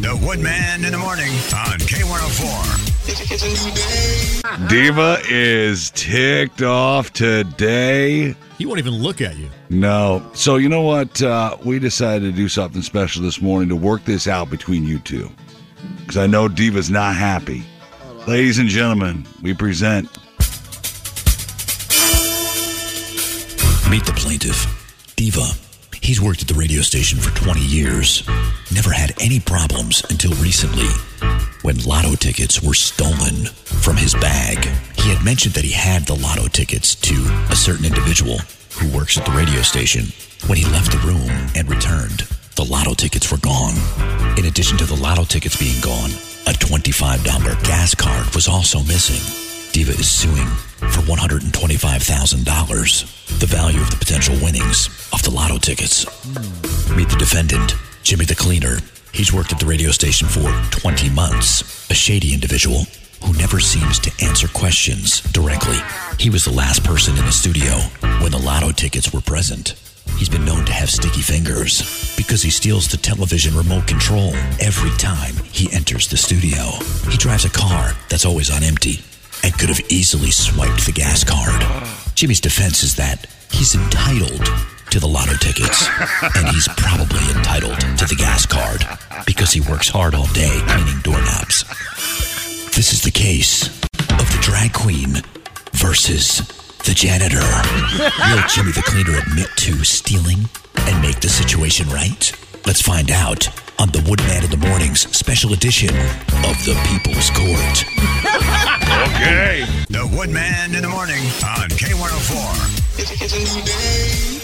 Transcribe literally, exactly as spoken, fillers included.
The Woodman in the Morning on K one oh four. It's a new day. Diva is ticked off today. He won't even look at you. No. So you know what? Uh, we decided to do something special this morning to work this out between you two. Because I know Diva's not happy. Ladies and gentlemen, we present... Meet the plaintiff, Diva. He's worked at the radio station for twenty years. Never had any problems until recently, when lotto tickets were stolen from his bag. He had mentioned that he had the lotto tickets to a certain individual who works at the radio station. When he left the room and returned, the lotto tickets were gone. In addition to the lotto tickets being gone, a twenty-five dollars gas card was also missing. Diva is suing for one hundred twenty-five thousand dollars, the value of the potential winnings of the lotto tickets. Meet the defendant, Jimmy the Cleaner. He's worked at the radio station for twenty months, a shady individual who never seems to answer questions directly. He was the last person in the studio when the lotto tickets were present. He's been known to have sticky fingers because he steals the television remote control every time he enters the studio. He drives a car that's always on empty and could have easily swiped the gas card. Jimmy's defense is that he's entitled to the lotto tickets, and he's probably entitled to the gas card because he works hard all day cleaning doorknobs. This is the case of the drag queen versus the janitor. Will Jimmy the Cleaner admit to stealing and make the situation right? Let's find out on the Woodman in the Morning's special edition of the People's Court. Okay. The Woodman in the Morning on K one oh four. It's a new day.